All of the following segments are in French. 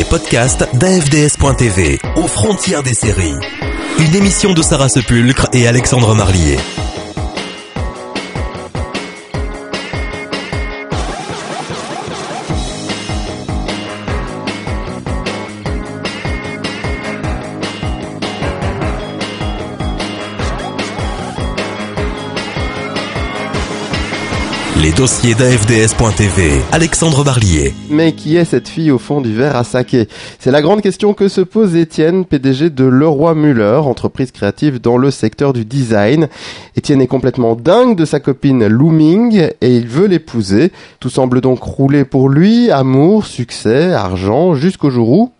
podcast d'AFDS.tv, aux frontières des séries. Une émission de Sarah Sepulcre et Alexandre Marlier. Les dossiers d'AFDS.tv, Alexandre Marlier. Mais qui est cette fille au fond du verre à saké ? C'est la grande question que se pose Étienne, PDG de Leroy Müller, entreprise créative dans le secteur du design. Étienne est complètement dingue de sa copine Lu Ming et il veut l'épouser. Tout semble donc rouler pour lui, amour, succès, argent, jusqu'au jour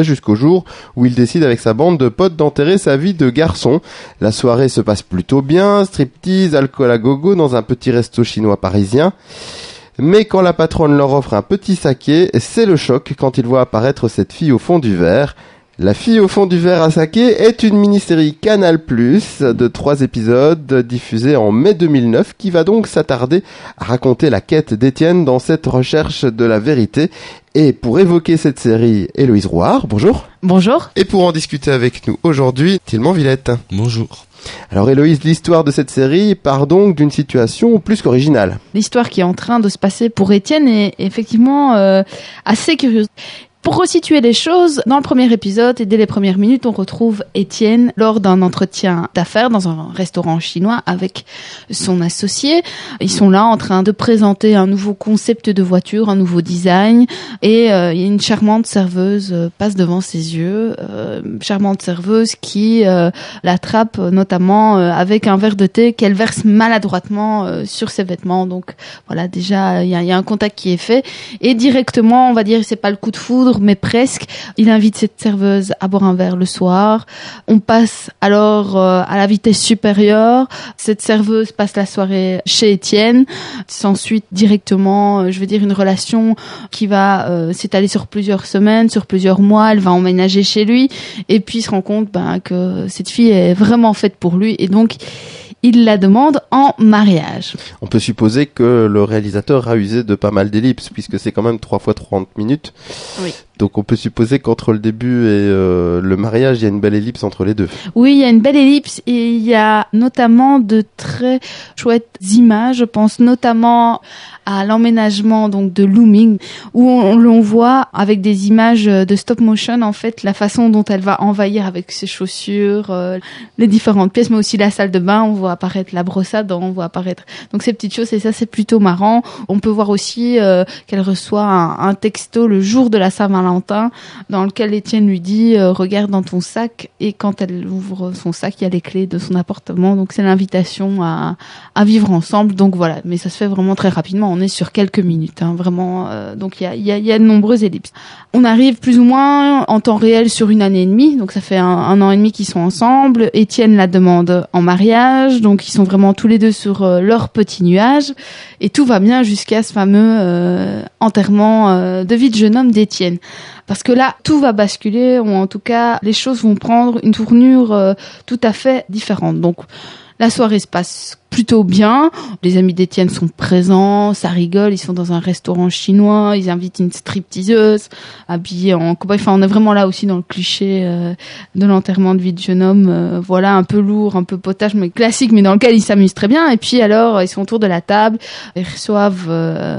où il décide avec sa bande de potes d'enterrer sa vie de garçon. La soirée se passe plutôt bien, striptease, alcool à gogo dans un petit resto chinois parisien. Mais quand la patronne leur offre un petit saké, c'est le choc quand ils voient apparaître cette fille au fond du verre. La fille au fond du verre à saké est une mini-série Canal+ de 3 épisodes diffusée en mai 2009 qui va donc s'attarder à raconter la quête d'Étienne dans cette recherche de la vérité. Et pour évoquer cette série, Héloïse Rouard, bonjour. Bonjour. Et pour en discuter avec nous aujourd'hui, Tilman Villette. Bonjour. Alors Héloïse, l'histoire de cette série part donc d'une situation plus qu'originale. L'histoire qui est en train de se passer pour Étienne est effectivement assez curieuse. Pour resituer les choses, dans le premier épisode et dès les premières minutes, on retrouve Étienne lors d'un entretien d'affaires dans un restaurant chinois avec son associé. Ils sont là en train de présenter un nouveau concept de voiture, un nouveau design, et il y a une charmante serveuse passe devant ses yeux, charmante serveuse qui l'attrape notamment avec un verre de thé qu'elle verse maladroitement sur ses vêtements. Donc voilà, déjà il y a un contact qui est fait et directement, on va dire, c'est pas le coup de foudre, mais presque. Il invite cette serveuse à boire un verre le soir. On passe alors à la vitesse supérieure. Cette serveuse passe la soirée chez Étienne. S'ensuit directement, une relation qui va s'étaler sur plusieurs semaines, sur plusieurs mois. Elle va emménager chez lui et puis se rend compte que cette fille est vraiment faite pour lui et donc il la demande en mariage. On peut supposer que le réalisateur a usé de pas mal d'ellipses, puisque c'est quand même 3 fois 30 minutes. Oui. Donc on peut supposer qu'entre le début et le mariage, il y a une belle ellipse entre les deux. Oui, il y a une belle ellipse et il y a notamment de très chouettes images. Je pense notamment à l'emménagement donc de Lu Ming, où on voit avec des images de stop motion en fait la façon dont elle va envahir avec ses chaussures les différentes pièces, mais aussi la salle de bain. On voit apparaître la brosse à dents, on voit apparaître donc ces petites choses et ça c'est plutôt marrant. On peut voir aussi qu'elle reçoit un texto le jour de la Saint-Valentin dans lequel Étienne lui dit regarde dans ton sac, et quand elle ouvre son sac il y a les clés de son appartement, donc c'est l'invitation à vivre ensemble. Donc voilà, mais ça se fait vraiment très rapidement, on est sur quelques minutes vraiment, donc il y a de nombreuses ellipses. On arrive plus ou moins en temps réel sur 1 année et demie, donc ça fait un an et demi qu'ils sont ensemble. Étienne la demande en mariage, donc ils sont vraiment tous les deux sur leur petit nuage et tout va bien jusqu'à ce fameux enterrement de vie de jeune homme d'Étienne. Parce que là, tout va basculer, ou en tout cas, les choses vont prendre une tournure tout à fait différente. Donc, la soirée se passe plutôt bien. Les amis d'Étienne sont présents, ça rigole, ils sont dans un restaurant chinois, ils invitent une stripteaseuse habillée en cowboy. Enfin, on est vraiment là aussi dans le cliché de l'enterrement de vie de jeune homme. Voilà, un peu lourd, un peu potage, mais classique, mais dans lequel ils s'amusent très bien. Et puis alors, ils sont autour de la table, ils reçoivent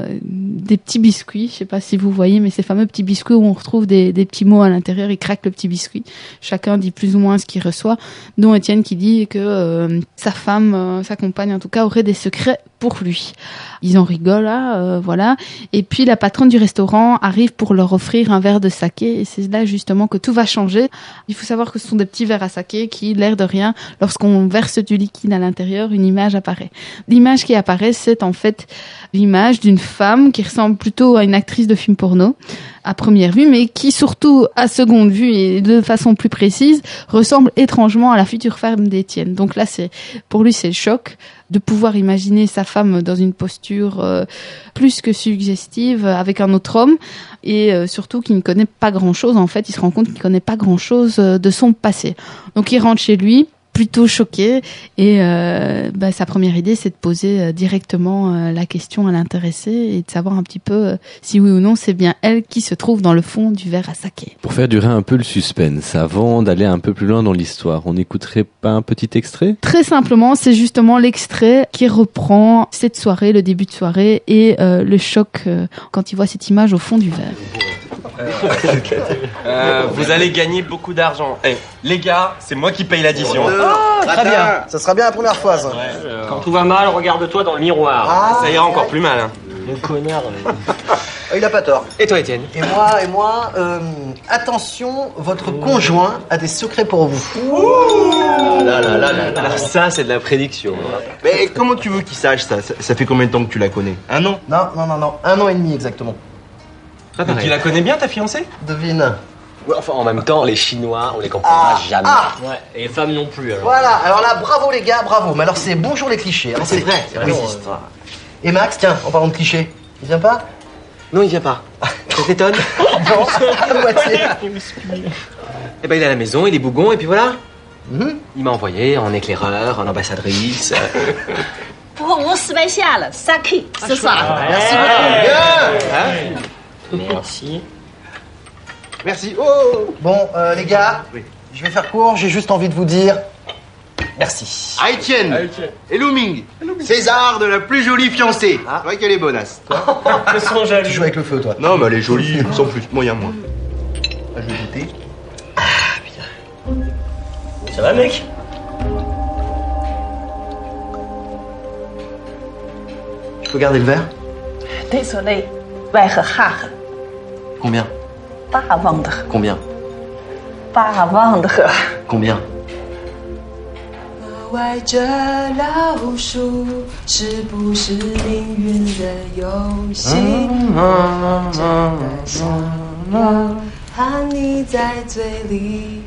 des petits biscuits. Je sais pas si vous voyez, mais ces fameux petits biscuits où on retrouve des petits mots à l'intérieur. Ils craquent le petit biscuit. Chacun dit plus ou moins ce qu'il reçoit, dont Étienne qui dit que sa femme, sa compagne en tout cas, aurait des secrets pour lui. Ils en rigolent là, voilà. Et puis la patronne du restaurant arrive pour leur offrir un verre de saké et c'est là justement que tout va changer. Il faut savoir que ce sont des petits verres à saké qui, l'air de rien, lorsqu'on verse du liquide à l'intérieur, une image apparaît. L'image qui apparaît, c'est en fait l'image d'une femme qui ressemble plutôt à une actrice de film porno à première vue, mais qui surtout à seconde vue et de façon plus précise ressemble étrangement à la future femme d'Étienne. Donc là, pour lui, c'est le choc de pouvoir imaginer sa femme dans une posture plus que suggestive avec un autre homme et surtout qui ne connaît pas grand-chose. En fait, il se rend compte qu'il ne connaît pas grand-chose de son passé. Donc il rentre chez lui. plutôt choquée et sa première idée c'est de poser directement la question à l'intéressée et de savoir un petit peu si oui ou non c'est bien elle qui se trouve dans le fond du verre à saké. Pour faire durer un peu le suspense, avant d'aller un peu plus loin dans l'histoire, on n'écouterait pas un petit extrait ? Très simplement, c'est justement l'extrait qui reprend cette soirée, le début de soirée et le choc quand il voit cette image au fond du verre. Vous allez gagner beaucoup d'argent. Les gars, c'est moi qui paye l'addition. Très bien, ça sera bien la première fois, ça. Quand tout va mal, regarde-toi dans le miroir. Ça ira encore plus mal. Hein. Le connard. Il a pas tort. Et toi, Étienne ? Et moi, attention, votre conjoint a des secrets pour vous. Alors ça, c'est de la prédiction. Mais comment tu veux qu'il sache ça ? Ça fait combien de temps que tu la connais ? Un an ? Non, 1 an et demi exactement. Donc tu la connais bien, ta fiancée ? Devine. Ouais, enfin, en même temps, les Chinois, on les comprendra jamais. Ouais, et les femmes non plus, alors. Voilà, alors là, bravo les gars, bravo. Mais alors c'est bonjour les clichés. Alors, c'est vrai, oui. Et Max, tiens, en parlant de clichés, il vient pas ? Non, il vient pas. Ça t'étonne ? Non, à moitié. Eh ben, il est à la maison, il est bougon, et puis voilà. Mhm. Il m'a envoyé en éclaireur, en ambassadrice. 不过我失败下了 ，Saki， 是啥？ Merci beaucoup. Merci. Merci. Oh. Bon, les gars, je vais faire court, j'ai juste envie de vous dire merci. Etienne et Luming, César de la plus jolie fiancée. C'est vrai qu'elle est bonasse. Ils sont jaloux. Tu joues avec le feu, toi. Non, mais elle est jolie, sans plus, moyen moins. Je vais goûter. Ça va, mec ? Je peux garder le verre ? Désolé， 外和哈和 Combien 8万的 Combien 8万的河。 Combien 外这老鼠是不是命运的游戏？含你在嘴里。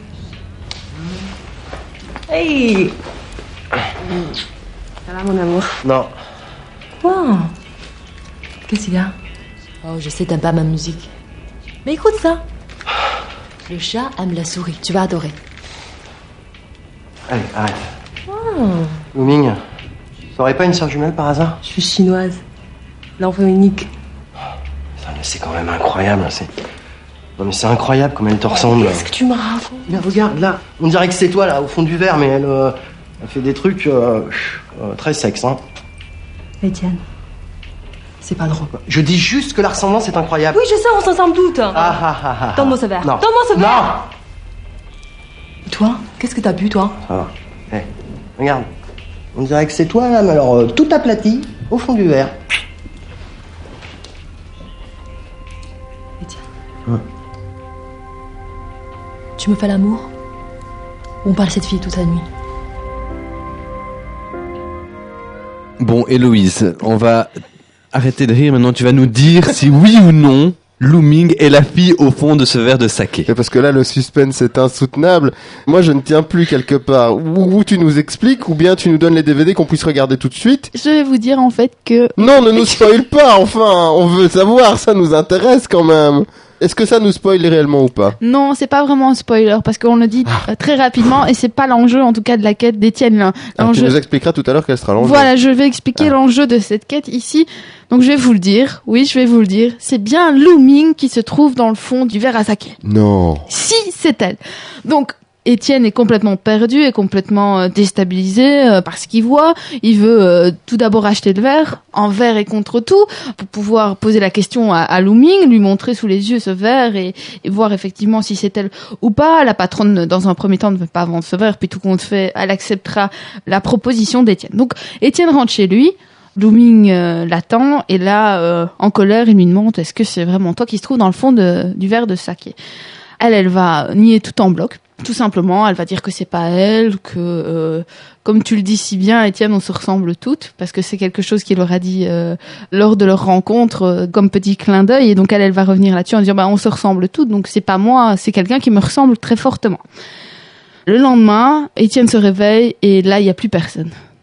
哎，ça va mon amour? Non. Wow. Qu'est-ce qu'il y a? Oh, je sais, t'aimes pas ma musique. Mais écoute ça. Le chat aime la souris. Tu vas adorer. Allez, arrête. Luming, ça aurait pas une sœur jumelle par hasard? Je suis chinoise. L'enfant unique. Putain, mais c'est quand même incroyable. Non mais c'est incroyable comme elle te ressemble. Qu'est-ce que tu me racontes? Mais regarde là, on dirait que c'est toi là au fond du verre, mais elle fait des trucs très sexes. Hein. Étienne, c'est pas drôle. Je dis juste que la ressemblance est incroyable. Oui, je sais, on s'en semble doute. Donne-moi ce verre. Non. Donne-moi ce verre. Non. Toi, qu'est-ce que t'as bu, toi? Ça va. Hey, regarde, on dirait que c'est toi là, mais alors tout aplati au fond du verre. Étienne. Tu me fais l'amour? Ou on parle de cette fille toute la nuit? Bon, Héloïse, on va arrêter de rire. Maintenant, tu vas nous dire si oui ou non Luming est la fille au fond de ce verre de saké. Parce que là, le suspense est insoutenable. Moi, je ne tiens plus quelque part. Ou tu nous expliques, ou bien tu nous donnes les DVD qu'on puisse regarder tout de suite. Je vais vous dire en fait que... Non, ne nous spoil pas, enfin, on veut savoir, ça nous intéresse quand même. Est-ce que ça nous spoil réellement ou pas? Non, c'est pas vraiment un spoiler parce qu'on le dit très rapidement et c'est pas l'enjeu en tout cas de la quête d'Étienne. Tu nous expliqueras tout à l'heure quel sera l'enjeu. Voilà, je vais expliquer l'enjeu de cette quête ici. Donc je vais vous le dire. Oui, je vais vous le dire. C'est bien Luming qui se trouve dans le fond du verre à saké. Non. Si, c'est elle. Donc Étienne est complètement perdu et complètement déstabilisé par ce qu'il voit. Il veut tout d'abord acheter le verre, envers et contre tout, pour pouvoir poser la question à Luming, lui montrer sous les yeux ce verre et voir effectivement si c'est elle ou pas. La patronne, dans un premier temps, ne veut pas vendre ce verre, puis tout compte fait, elle acceptera la proposition d'Étienne. Donc Étienne rentre chez lui. Luming l'attend et là, en colère, il lui demande est-ce que c'est vraiment toi qui se trouve dans le fond du verre de saké. Elle va nier tout en bloc. Tout simplement, elle va dire que c'est pas elle, que comme tu le dis si bien, Étienne, on se ressemble toutes, parce que c'est quelque chose qu'il leur a dit lors de leur rencontre comme petit clin d'œil, et donc elle va revenir là-dessus en disant on se ressemble toutes, donc c'est pas moi, c'est quelqu'un qui me ressemble très fortement. Le lendemain, Étienne se réveille et là il y a plus personne.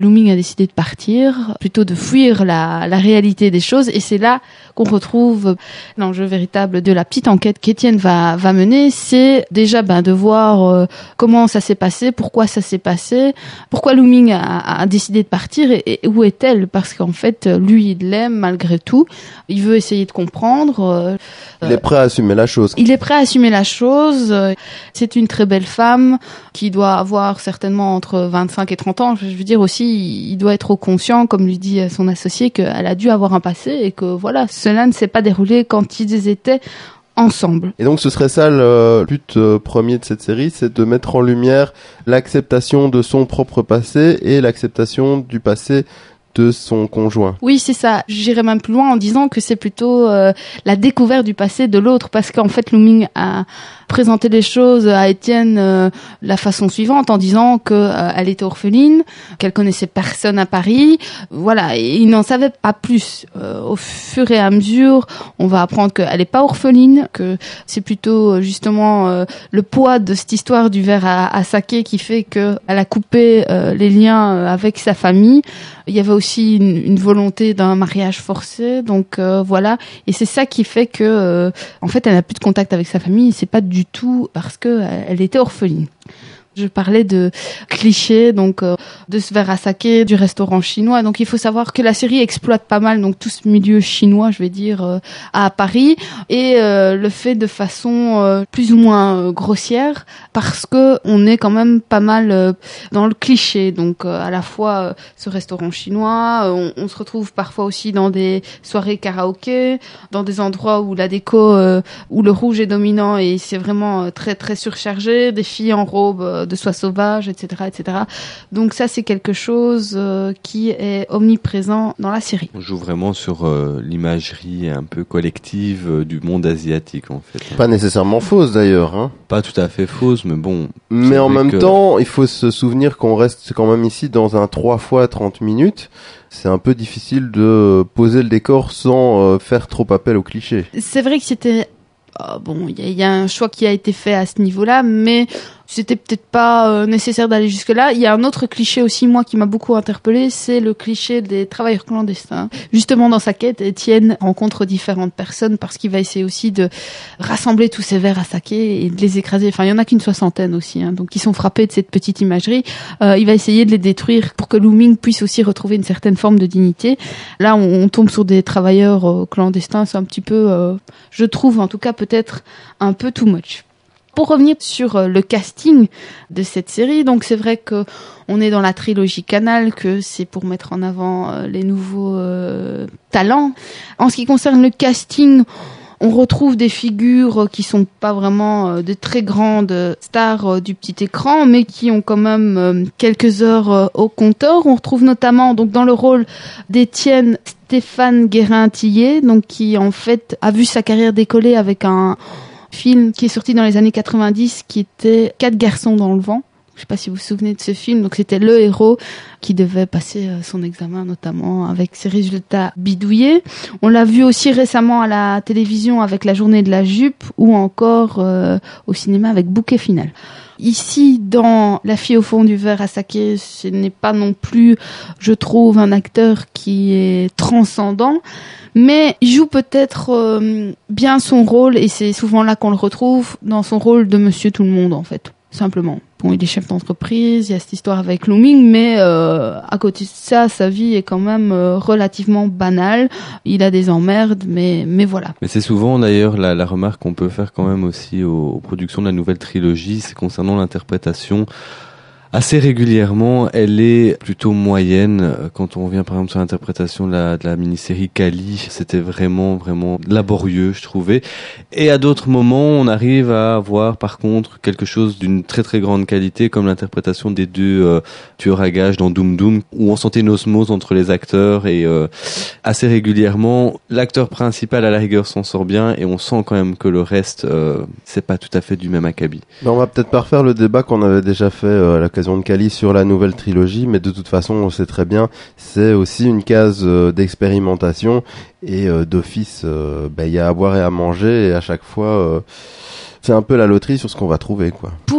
Lu-ming a décidé de partir, plutôt de fuir la réalité des choses, et c'est là qu'on retrouve l'enjeu véritable de la petite enquête qu'Étienne va mener. C'est déjà de voir comment ça s'est passé, pourquoi ça s'est passé, pourquoi Lu-ming a décidé de partir et où est-elle, parce qu'en fait lui il l'aime malgré tout, il veut essayer de comprendre. Il est prêt à assumer la chose. Il est prêt à assumer la chose. C'est une très belle femme qui doit avoir certainement entre 25 et 30 ans. Je veux dire aussi, il doit être conscient, comme lui dit son associé, qu'elle a dû avoir un passé et que voilà, cela ne s'est pas déroulé quand ils étaient ensemble. Et donc ce serait ça le but premier de cette série, c'est de mettre en lumière l'acceptation de son propre passé et l'acceptation du passé de son conjoint. Oui, c'est ça. J'irais même plus loin en disant que c'est plutôt la découverte du passé de l'autre, parce qu'en fait, Lu-ming a présenté les choses à Étienne la façon suivante, en disant que elle était orpheline, qu'elle connaissait personne à Paris. Voilà, et il n'en savait pas plus. Au fur et à mesure, on va apprendre qu'elle n'est pas orpheline, que c'est plutôt justement le poids de cette histoire du verre à saké qui fait qu'elle a coupé les liens avec sa famille. Il y avait aussi une volonté d'un mariage forcé, donc voilà, et c'est ça qui fait que en fait elle n'a plus de contact avec sa famille. C'est pas du tout parce que elle était orpheline. Je parlais de clichés, donc de ce verre à saké du restaurant chinois. Donc il faut savoir que la série exploite pas mal donc tout ce milieu chinois, je vais dire, à Paris, et le fait de façon plus ou moins grossière, parce que on est quand même pas mal dans le cliché. Donc à la fois ce restaurant chinois, on se retrouve parfois aussi dans des soirées karaoké, dans des endroits où la déco, où le rouge est dominant et c'est vraiment très très surchargé, des filles en robe de soie sauvage, etc., etc. Donc ça, c'est quelque chose qui est omniprésent dans la série. On joue vraiment sur l'imagerie un peu collective du monde asiatique, en fait. Pas nécessairement fausse, d'ailleurs. Hein. Pas tout à fait fausse, mais bon. Mais en même temps, il faut se souvenir qu'on reste quand même ici dans un 3 fois 30 minutes. C'est un peu difficile de poser le décor sans faire trop appel aux clichés. C'est vrai que c'était... bon, il y a un choix qui a été fait à ce niveau-là, mais c'était peut-être pas nécessaire d'aller jusque-là. Il y a un autre cliché aussi, moi, qui m'a beaucoup interpellée, c'est le cliché des travailleurs clandestins. Justement, dans sa quête, Étienne rencontre différentes personnes parce qu'il va essayer aussi de rassembler tous ces verres à saké et de les écraser. Enfin, il y en a qu'une 60aine aussi, hein, donc qui sont frappés de cette petite imagerie. Il va essayer de les détruire pour que Lu-ming puisse aussi retrouver une certaine forme de dignité. Là, on tombe sur des travailleurs clandestins, c'est un petit peu, je trouve, en tout cas, peut-être un peu too much. Pour revenir sur le casting de cette série, donc c'est vrai que on est dans la trilogie Canal, que c'est pour mettre en avant les nouveaux talents. En ce qui concerne le casting, on retrouve des figures qui sont pas vraiment de très grandes stars du petit écran, mais qui ont quand même quelques heures au compteur. On retrouve notamment donc dans le rôle d'Étienne Stéphane Guérin-Tillet, donc qui en fait a vu sa carrière décoller avec un film qui est sorti dans les années 90 qui était 4 garçons dans le vent. Je sais pas si vous vous souvenez de ce film. Donc c'était le héros qui devait passer son examen, notamment avec ses résultats bidouillés. On l'a vu aussi récemment à la télévision avec La Journée de la Jupe, ou encore au cinéma avec Bouquet Final. Ici, dans La fille au fond du verre à saké, ce n'est pas non plus, je trouve, un acteur qui est transcendant, mais il joue peut-être bien son rôle, et c'est souvent là qu'on le retrouve, dans son rôle de monsieur tout le monde, en fait, simplement. Bon, il est chef d'entreprise, il y a cette histoire avec Lu-ming, mais à côté de ça, sa vie est quand même relativement banale. Il a des emmerdes, mais voilà. Mais c'est souvent d'ailleurs la remarque qu'on peut faire quand même aussi aux productions de la nouvelle trilogie, c'est concernant l'interprétation. Assez régulièrement, elle est plutôt moyenne. Quand on revient par exemple sur l'interprétation de la mini-série Kali, c'était vraiment laborieux, je trouvais. Et à d'autres moments, on arrive à avoir par contre quelque chose d'une très très grande qualité, comme l'interprétation des deux tueurs à gages dans Doom Doom, où on sentait une osmose entre les acteurs, et assez régulièrement, l'acteur principal à la rigueur s'en sort bien, et on sent quand même que le reste, c'est pas tout à fait du même acabit. On va peut-être pas refaire le débat qu'on avait déjà fait à l'occasion de Kali sur la nouvelle trilogie, mais de toute façon on sait très bien, c'est aussi une case d'expérimentation, et d'office y a à boire et à manger, et à chaque fois c'est un peu la loterie sur ce qu'on va trouver, quoi. Pour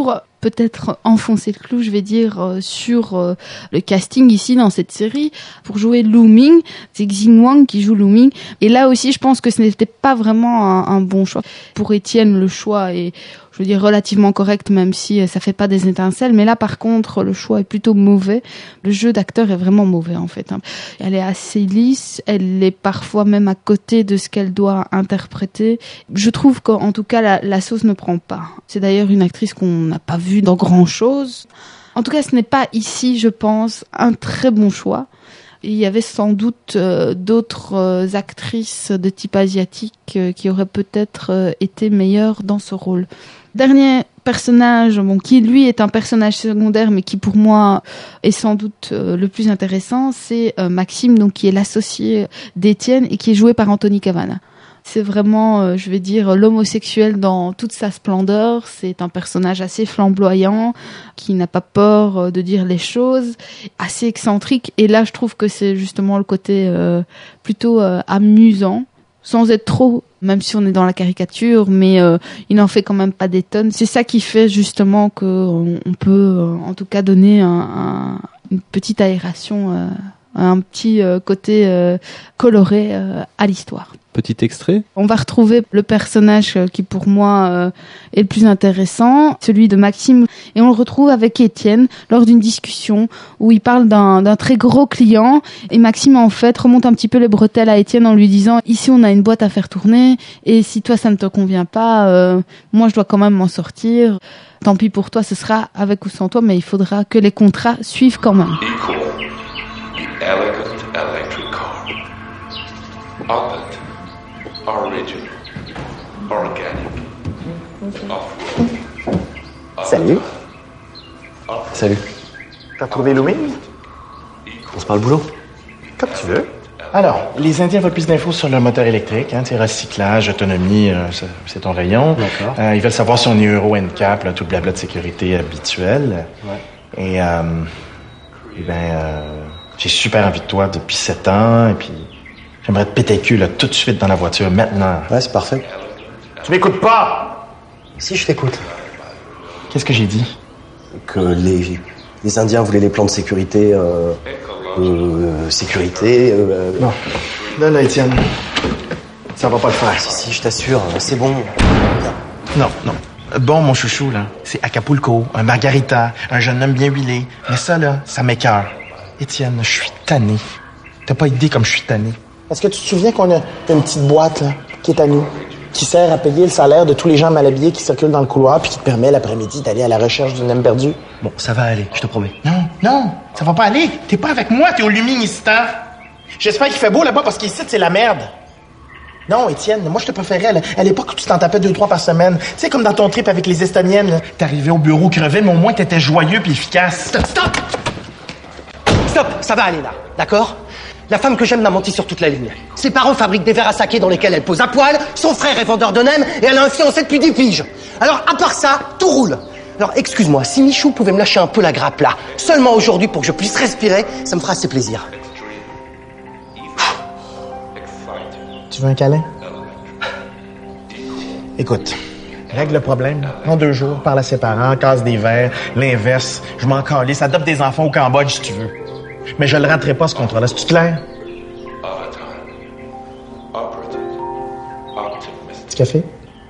peut-être enfoncer le clou, je vais dire, sur le casting ici dans cette série. Pour jouer Lu Ming, c'est Xing Wang qui joue Lu Ming. Et là aussi, je pense que ce n'était pas vraiment un bon choix. Pour Étienne, le choix est, je veux dire, relativement correct, même si ça fait pas des étincelles. Mais là, par contre, le choix est plutôt mauvais. Le jeu d'acteur est vraiment mauvais, en fait. Elle est assez lisse. Elle est parfois même à côté de ce qu'elle doit interpréter. Je trouve qu'en tout cas, la sauce ne prend pas. C'est d'ailleurs une actrice qu'on n'a pas vue dans grand-chose. En tout cas, ce n'est pas ici, je pense, un très bon choix. Il y avait sans doute d'autres actrices de type asiatique qui auraient peut-être été meilleures dans ce rôle. Dernier personnage, qui lui est un personnage secondaire, mais qui pour moi est sans doute le plus intéressant, c'est Maxime, donc qui est l'associé d'Étienne et qui est joué par Anthony Cavana. C'est vraiment, je vais dire, l'homosexuel dans toute sa splendeur. C'est un personnage assez flamboyant, qui n'a pas peur de dire les choses, assez excentrique. Et là, je trouve que c'est justement le côté plutôt amusant, sans être trop, même si on est dans la caricature, mais il n'en fait quand même pas des tonnes. C'est ça qui fait justement qu'on peut, en tout cas, donner une petite aération, un petit côté coloré à l'histoire. Petit extrait. On va retrouver le personnage qui pour moi est le plus intéressant, celui de Maxime, et on le retrouve avec Étienne lors d'une discussion où il parle d'un très gros client, et Maxime en fait remonte un petit peu les bretelles à Étienne en lui disant « Ici on a une boîte à faire tourner, et si toi ça ne te convient pas, moi je dois quand même m'en sortir. Tant pis pour toi, ce sera avec ou sans toi, mais il faudra que les contrats suivent quand même. » Salut. Salut. T'as trouvé Lu Ming? On se parle boulot? Comme tu veux. Alors, les Indiens veulent plus d'infos sur le moteur électrique, recyclage, autonomie, c'est ton rayon. D'accord. Ils veulent savoir si on est Euro NCAP, tout le blabla de sécurité habituel. Ouais. Et j'ai super envie de toi depuis 7 ans, et puis j'aimerais te péter le cul là, tout de suite dans la voiture, maintenant. Ouais, c'est parfait. Tu m'écoutes pas? Si, je t'écoute. Qu'est-ce que j'ai dit? Que les Indiens voulaient les plans de sécurité, Non, là, Étienne, ça va pas le faire. Si, je t'assure, c'est bon. Non. Bon, mon chouchou, là, c'est Acapulco, un margarita, un jeune homme bien huilé. Mais ça, là, ça m'écoeure. Étienne, je suis tanné. T'as pas idée comme je suis tanné. Est-ce que tu te souviens qu'on a une petite boîte, là, qui est à nous, qui sert à payer le salaire de tous les gens mal habillés qui circulent dans le couloir puis qui te permet l'après-midi d'aller à la recherche d'une âme perdue? Bon, ça va aller, je te promets. Non, ça va pas aller. T'es pas avec moi, t'es au luministan. J'espère qu'il fait beau là-bas parce qu'ici, c'est la merde. Non, Étienne, moi, je te préférais à l'époque où tu t'en tapais 2-3 par semaine. Tu sais, comme dans ton trip avec les Estoniennes, là. T'arrivais au bureau crevé, mais au moins t'étais joyeux puis efficace. Stop, ça va aller là, d'accord? La femme que j'aime m'a menti sur toute la ligne. Ses parents fabriquent des verres à saké dans lesquels elle pose à poil, son frère est vendeur de nems et elle a un fiancé depuis 10 piges. Alors, à part ça, tout roule. Alors, excuse-moi, si Michou pouvait me lâcher un peu la grappe là, seulement aujourd'hui pour que je puisse respirer, ça me fera assez plaisir. Tu veux un câlin? Écoute, règle le problème. En 2 jours, parle à ses parents, casse des verres, l'inverse. Je m'en calisse, adopte des enfants au Cambodge si tu veux. Mais je le raterai pas, ce contrat-là. C'est-tu clair? Petit café?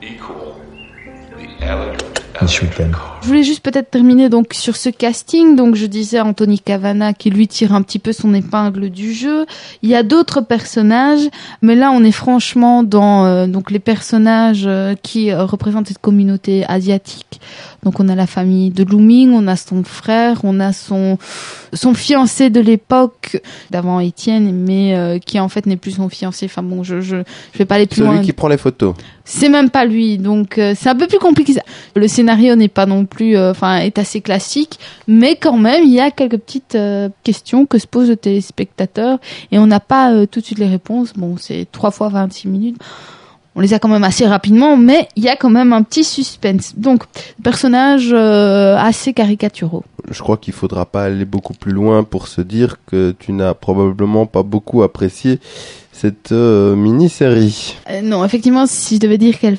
Je voulais juste peut-être terminer donc sur ce casting. Donc je disais Anthony Cavana qui lui tire un petit peu son épingle du jeu. Il y a d'autres personnages, mais là on est franchement dans donc les personnages qui représentent cette communauté asiatique. Donc on a la famille de Lu Ming, on a son frère, on a son fiancé de l'époque d'avant Étienne, mais qui en fait n'est plus son fiancé. Enfin bon, je vais pas aller plus loin. Celui qui prend les photos. C'est même pas lui, donc c'est un peu plus compliqué. Le scénario n'est pas non plus, est assez classique, mais quand même il y a quelques petites questions que se posent le téléspectateur et on n'a pas tout de suite les réponses. Bon, c'est 3 fois 26 minutes. On les a quand même assez rapidement, mais il y a quand même un petit suspense. Donc, personnages assez caricaturaux. Je crois qu'il faudra pas aller beaucoup plus loin pour se dire que tu n'as probablement pas beaucoup apprécié cette mini-série. Non, effectivement, si je devais dire quel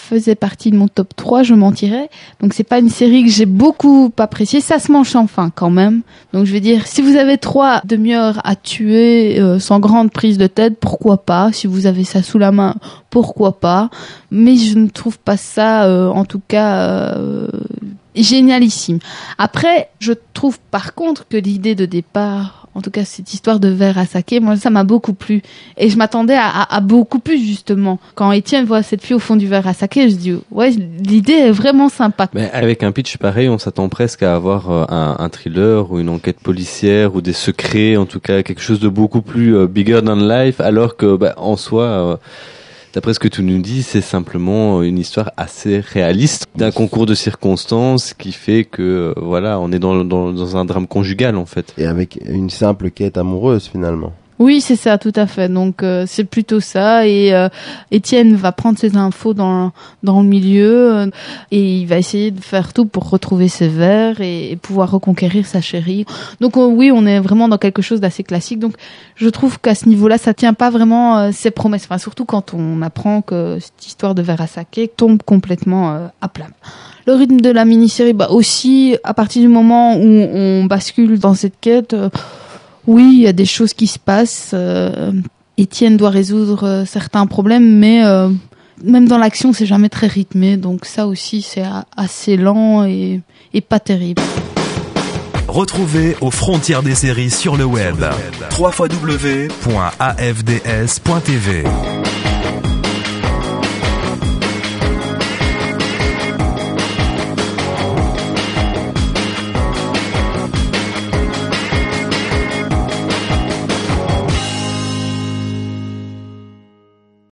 faisait partie de mon top 3, je mentirais. Donc c'est pas une série que j'ai beaucoup appréciée. Ça se mange sans fin quand même. Donc je vais dire, si vous avez 3 demi-heures à tuer sans grande prise de tête, pourquoi pas. Si vous avez ça sous la main, pourquoi pas. Mais je ne trouve pas ça, en tout cas, génialissime. Après, je trouve par contre que l'idée de départ, en tout cas cette histoire de verre à saké, moi ça m'a beaucoup plu. Et je m'attendais à beaucoup plus justement. Quand Étienne voit cette fille au fond du verre à saké, je dis ouais, l'idée est vraiment sympa. Mais avec un pitch pareil, on s'attend presque à avoir un thriller ou une enquête policière ou des secrets, en tout cas quelque chose de beaucoup plus bigger than life, alors que en soi... D'après ce que tu nous dis, c'est simplement une histoire assez réaliste d'un concours de circonstances qui fait que, voilà, on est dans un drame conjugal, en fait. Et avec une simple quête amoureuse, finalement. Oui, c'est ça, tout à fait. Donc c'est plutôt ça. Et Étienne va prendre ses infos dans le milieu et il va essayer de faire tout pour retrouver ses verres et pouvoir reconquérir sa chérie. Donc oui, on est vraiment dans quelque chose d'assez classique. Donc je trouve qu'à ce niveau-là, ça tient pas vraiment ses promesses. Enfin, surtout quand on apprend que cette histoire de verre à saké tombe complètement à plat. Le rythme de la mini-série, aussi, à partir du moment où on bascule dans cette quête. Oui, il y a des choses qui se passent. Étienne doit résoudre certains problèmes, mais même dans l'action, c'est jamais très rythmé. Donc ça aussi, c'est assez lent et pas terrible. Retrouvez aux frontières des séries sur le web. www.afds.tv